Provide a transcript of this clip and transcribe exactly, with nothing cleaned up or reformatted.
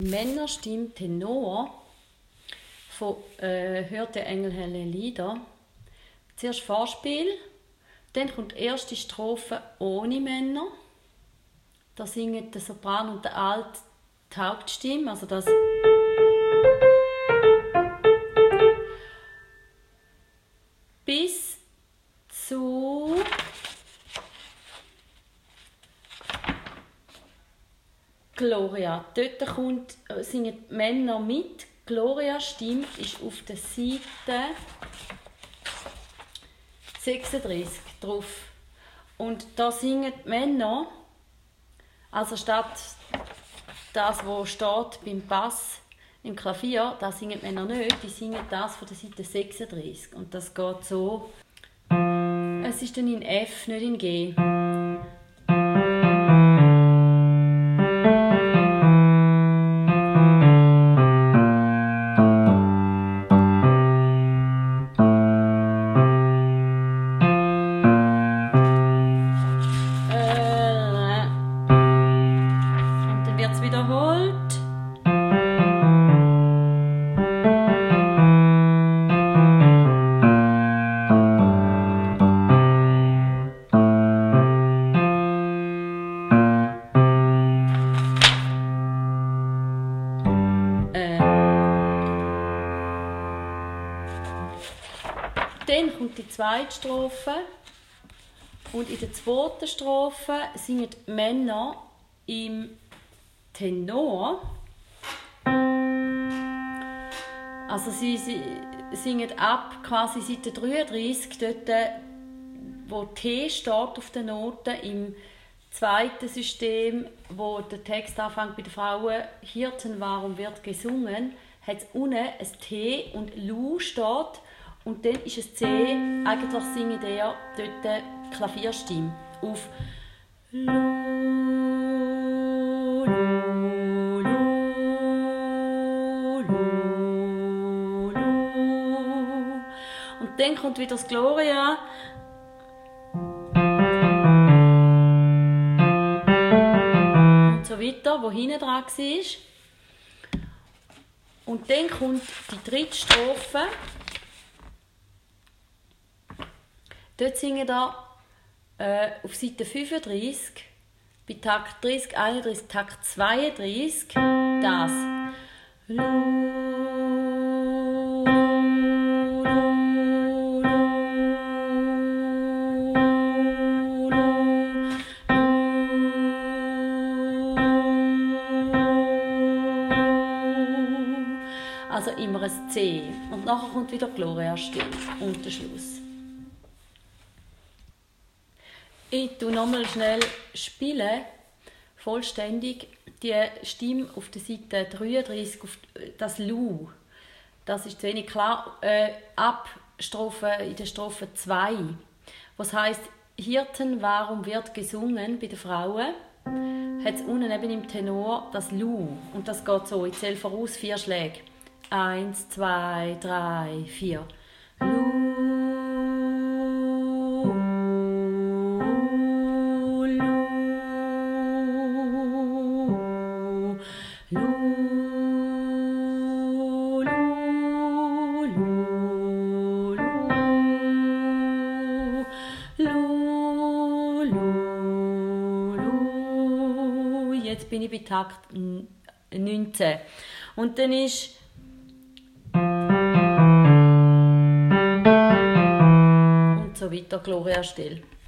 Männerstimme Tenor von äh, «Hört der Engel helle Lieder». Zuerst Vorspiel, dann kommt die erste Strophe ohne Männer. Da singen der Sopran und der Alt die Hauptstimme, also das bis zu Gloria. Dort kommt, singen die Männer mit. Glorias Stimme ist auf der Seite sechsunddreißig drauf. Und da singen die Männer, also statt das, was steht beim Bass im Klavier, da singen die Männer nicht, die singen das von der Seite sechsunddreißig. Und das geht so. Es ist dann in F, nicht in G. Wiederholt. Äh. Dann kommt die zweite Strophe und in der zweiten Strophe singen die Männer im Tenor. Also sie, sie singen ab quasi Seite dreiunddreißig, dort, wo T steht auf den Noten, im zweiten System, wo der Text anfängt bei den Frauen, Hirten, warum wird gesungen, hat es unten ein T und Lu steht und dann ist es C, eigentlich singt er dort Klavierstimme auf Lu. Und dann kommt wieder das Gloria. Und so weiter, wo hinten dran war. Und dann kommt die dritte Strophe. Dort singen wir äh, auf Seite fünfunddreißig, bei Takt dreißig, einunddreißig, Takt zweiunddreißig, das. Also immer ein C. Und nachher kommt wieder Gloria still und der Schluss. Ich tue nochmal schnell spielen, vollständig, die Stimme auf der Seite dreiunddreißig, auf das Lu. Das ist zu wenig klar. Äh, ab Strophe, in der Strophe zwei. Was heisst, Hirten, warum wird gesungen bei den Frauen? Hat es unten eben im Tenor das Lu. Und das geht so, ich zähle voraus vier Schläge. Eins, zwei, drei, vier. Lu. Jetzt bin ich bei Takt neunzehn. Und dann ist und so weiter, Gloria still.